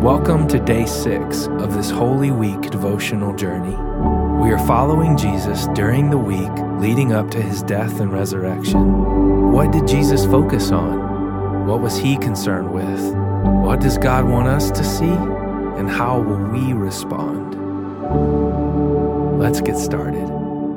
Welcome to day 6 of this Holy Week devotional journey. We are following Jesus during the week leading up to his death and resurrection. What did Jesus focus on? What was he concerned with? What does God want us to see? And how will we respond? Let's get started.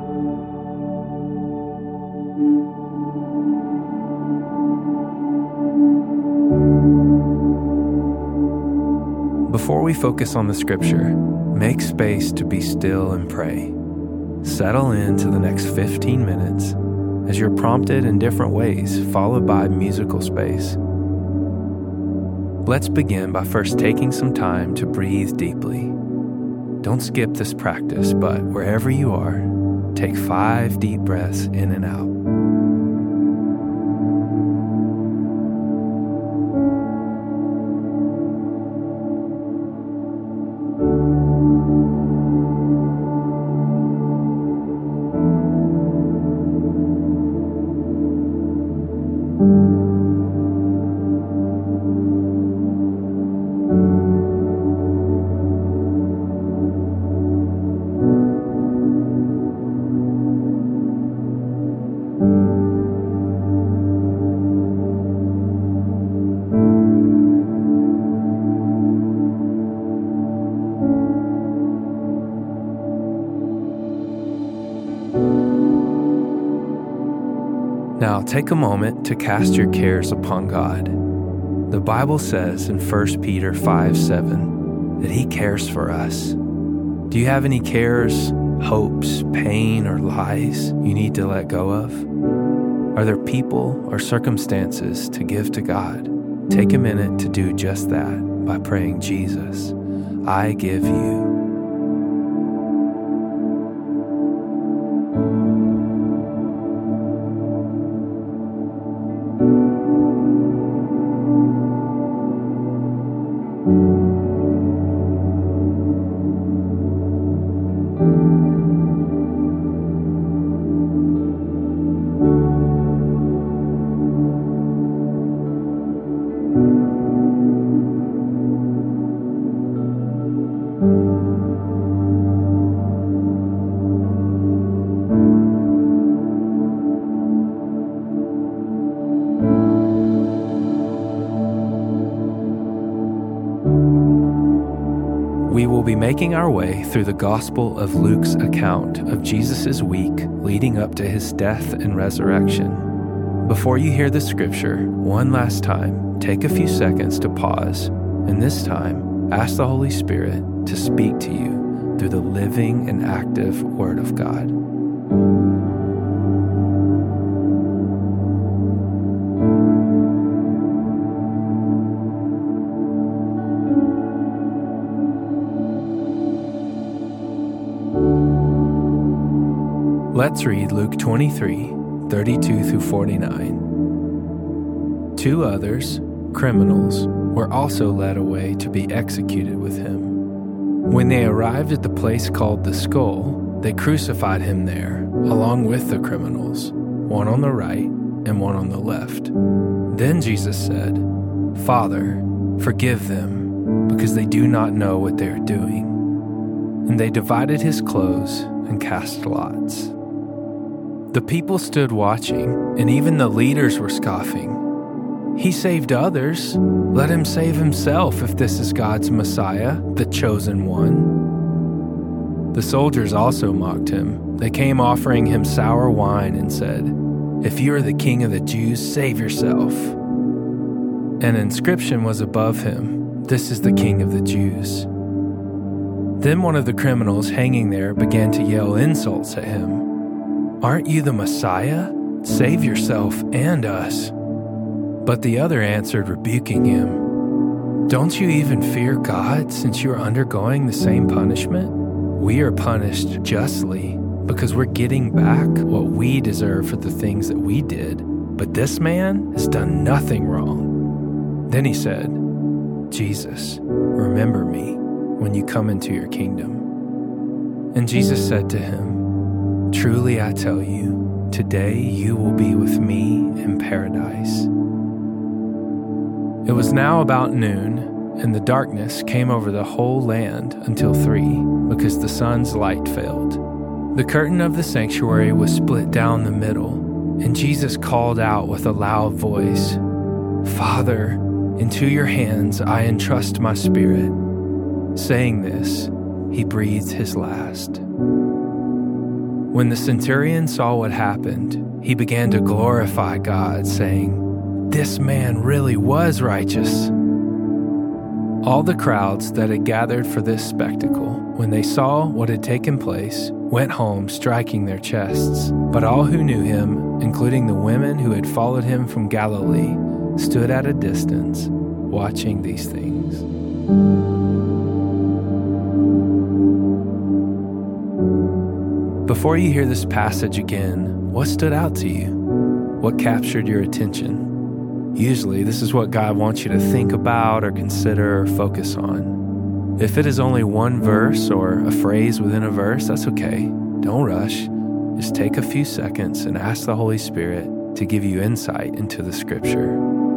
Before we focus on the scripture, make space to be still and pray. Settle into the next 15 minutes as you're prompted in different ways, followed by musical space. Let's begin by first taking some time to breathe deeply. Don't skip this practice, but wherever you are, take 5 deep breaths in and out. Now take a moment to cast your cares upon God. The Bible says in 1 Peter 5:7 that he cares for us. Do you have any cares, hopes, pain, or lies you need to let go of? Are there people or circumstances to give to God? Take a minute to do just that by praying, Jesus, I give you. We will be making our way through the Gospel of Luke's account of Jesus' week leading up to his death and resurrection. Before you hear the scripture, one last time, take a few seconds to pause, and this time, ask the Holy Spirit to speak to you through the living and active Word of God. Let's read Luke 23:32 through 49. 2 others, criminals, were also led away to be executed with him. When they arrived at the place called the Skull, they crucified him there, along with the criminals, one on the right and one on the left. Then Jesus said, Father, forgive them, because they do not know what they are doing. And they divided his clothes and cast lots. The people stood watching, and even the leaders were scoffing. He saved others. Let him save himself if this is God's Messiah, the chosen one. The soldiers also mocked him. They came offering him sour wine and said, If you are the king of the Jews, save yourself. An inscription was above him, This is the King of the Jews. Then one of the criminals hanging there began to yell insults at him. Aren't you the Messiah? Save yourself and us. But the other answered, rebuking him, Don't you even fear God, since you are undergoing the same punishment? We are punished justly, because we're getting back what we deserve for the things that we did. But this man has done nothing wrong. Then he said, Jesus, remember me when you come into your kingdom. And Jesus said to him, Truly I tell you, today you will be with me in paradise. It was now about noon, and the darkness came over the whole land until 3, because the sun's light failed. The curtain of the sanctuary was split down the middle, and Jesus called out with a loud voice, "Father, into your hands I entrust my spirit." Saying this, he breathed his last. When the centurion saw what happened, he began to glorify God, saying, "This man really was righteous." All the crowds that had gathered for this spectacle, when they saw what had taken place, went home striking their chests. But all who knew him, including the women who had followed him from Galilee, stood at a distance, watching these things. Before you hear this passage again, what stood out to you? What captured your attention? Usually, this is what God wants you to think about or consider or focus on. If it is only one verse or a phrase within a verse, that's okay. Don't rush. Just take a few seconds and ask the Holy Spirit to give you insight into the scripture.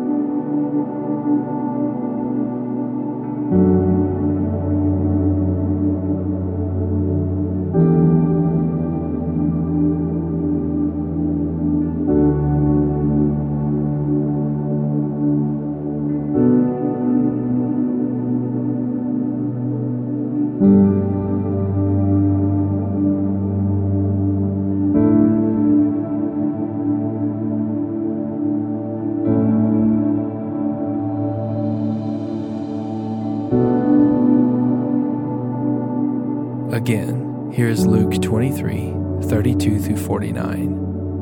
Again, here is Luke 23, 32 through 49.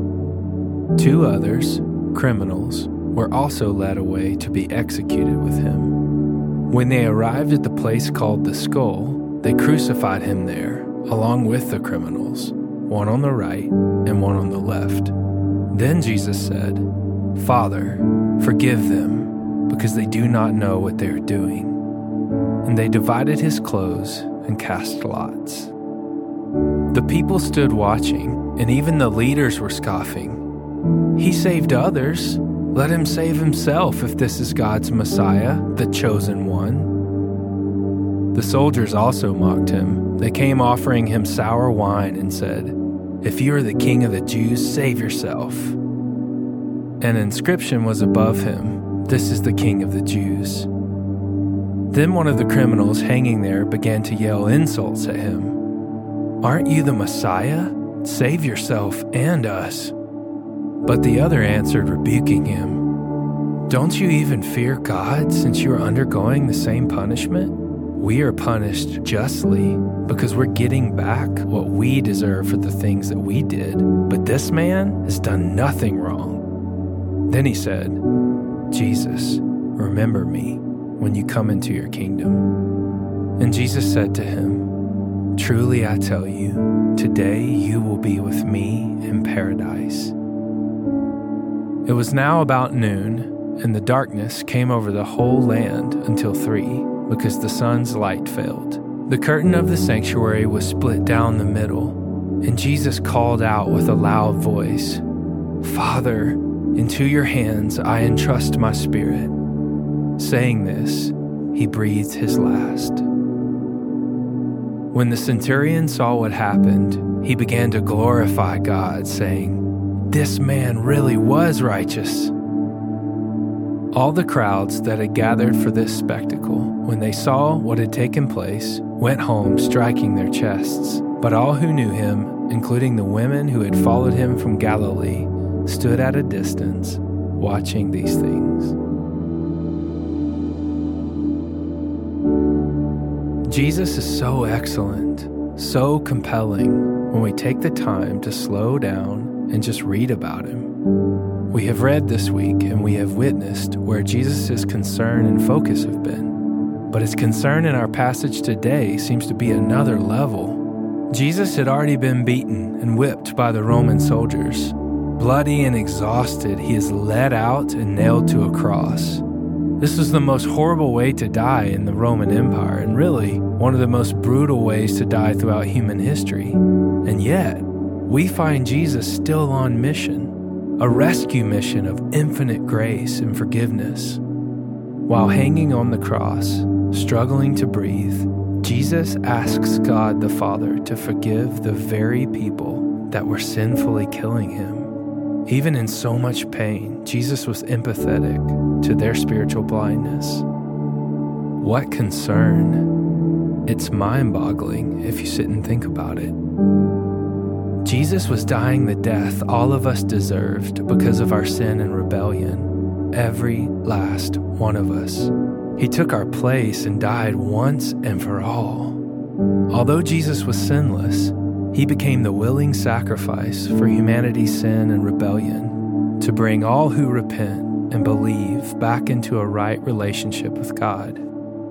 2 others, criminals, were also led away to be executed with him. When they arrived at the place called the Skull, they crucified him there, along with the criminals, one on the right and one on the left. Then Jesus said, "Father, forgive them, because they do not know what they are doing." And they divided his clothes and cast lots. The people stood watching, and even the leaders were scoffing. "He saved others. Let him save himself if this is God's Messiah, the chosen one." The soldiers also mocked him. They came offering him sour wine and said, "If you are the king of the Jews, save yourself." An inscription was above him, "This is the King of the Jews." Then one of the criminals hanging there began to yell insults at him. "Aren't you the Messiah? Save yourself and us." But the other answered, rebuking him, "Don't you even fear God, since you are undergoing the same punishment? We are punished justly, because we're getting back what we deserve for the things that we did. But this man has done nothing wrong." Then he said, "Jesus, remember me when you come into your kingdom." And Jesus said to him, "Truly I tell you, today you will be with me in paradise." It was now about noon, and the darkness came over the whole land until 3, because the sun's light failed. The curtain of the sanctuary was split down the middle, and Jesus called out with a loud voice, "Father, into your hands I entrust my spirit." Saying this, he breathed his last. When the centurion saw what happened, he began to glorify God, saying, "This man really was righteous." All the crowds that had gathered for this spectacle, when they saw what had taken place, went home striking their chests. But all who knew him, including the women who had followed him from Galilee, stood at a distance, watching these things. Jesus is so excellent, so compelling when we take the time to slow down and just read about him. We have read this week and we have witnessed where Jesus' concern and focus have been. But his concern in our passage today seems to be another level. Jesus had already been beaten and whipped by the Roman soldiers. Bloody and exhausted, he is led out and nailed to a cross. This was the most horrible way to die in the Roman Empire, and really one of the most brutal ways to die throughout human history. And yet, we find Jesus still on mission, a rescue mission of infinite grace and forgiveness. While hanging on the cross, struggling to breathe, Jesus asks God the Father to forgive the very people that were sinfully killing him. Even in so much pain, Jesus was empathetic to their spiritual blindness. What concern! It's mind-boggling if you sit and think about it. Jesus was dying the death all of us deserved because of our sin and rebellion. Every last one of us. He took our place and died once and for all. Although Jesus was sinless, he became the willing sacrifice for humanity's sin and rebellion to bring all who repent and believe back into a right relationship with God.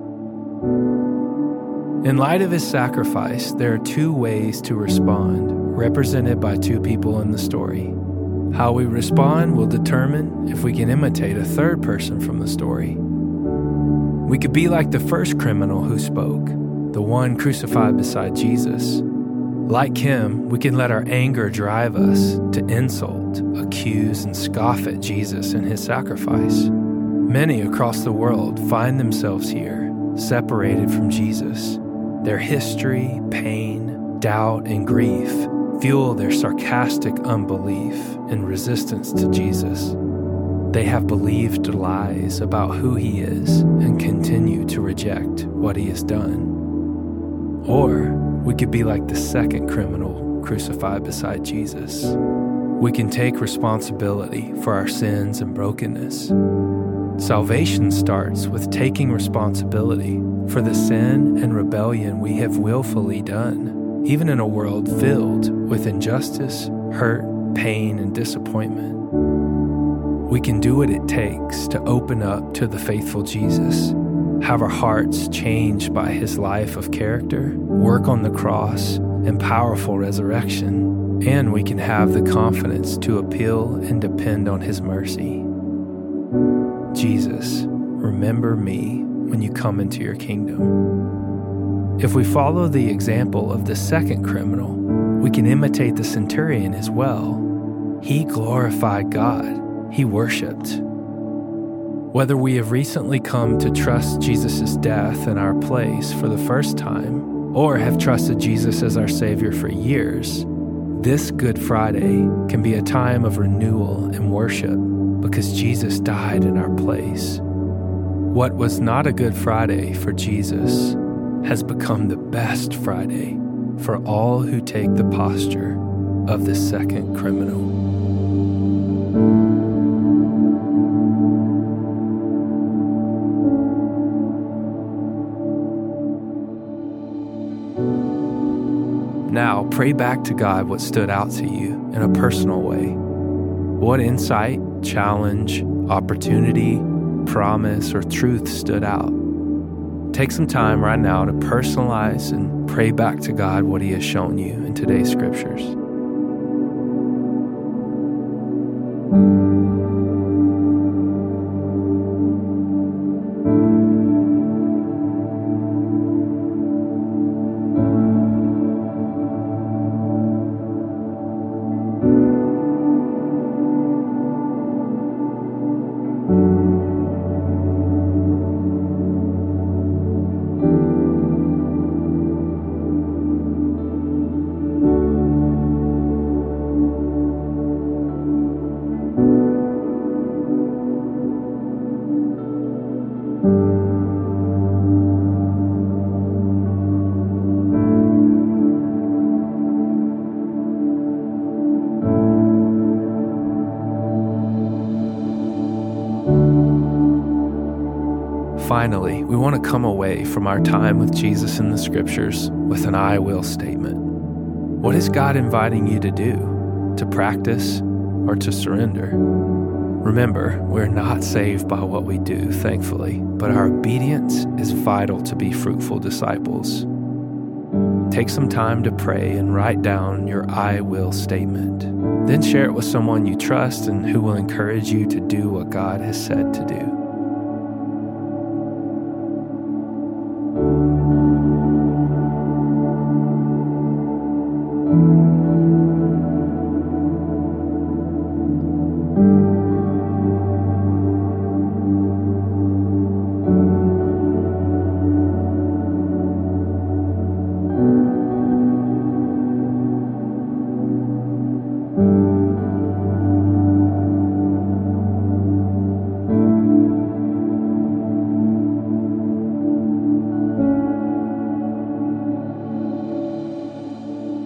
In light of his sacrifice, there are two ways to respond, represented by two people in the story. How we respond will determine if we can imitate a third person from the story. We could be like the first criminal who spoke, the one crucified beside Jesus. Like him, we can let our anger drive us to insult, accuse, and scoff at Jesus and his sacrifice. Many across the world find themselves here, separated from Jesus. Their history, pain, doubt, and grief fuel their sarcastic unbelief and resistance to Jesus. They have believed lies about who he is and continue to reject what he has done. Or we could be like the second criminal crucified beside Jesus. We can take responsibility for our sins and brokenness. Salvation starts with taking responsibility for the sin and rebellion we have willfully done, even in a world filled with injustice, hurt, pain, and disappointment. We can do what it takes to open up to the faithful Jesus, have our hearts changed by his life of character, work on the cross, and powerful resurrection, and we can have the confidence to appeal and depend on his mercy. Jesus, remember me when you come into your kingdom. If we follow the example of the second criminal, we can imitate the centurion as well. He glorified God. He worshiped. Whether we have recently come to trust Jesus' death in our place for the first time, or have trusted Jesus as our Savior for years, this Good Friday can be a time of renewal and worship because Jesus died in our place. What was not a Good Friday for Jesus has become the best Friday for all who take the posture of the second criminal. Now, pray back to God what stood out to you in a personal way. What insight, challenge, opportunity, promise, or truth stood out? Take some time right now to personalize and pray back to God what he has shown you in today's scriptures. Finally, we want to come away from our time with Jesus in the scriptures with an I will statement. What is God inviting you to do? To practice or to surrender? Remember, we're not saved by what we do, thankfully, but our obedience is vital to be fruitful disciples. Take some time to pray and write down your I will statement. Then share it with someone you trust and who will encourage you to do what God has said to do.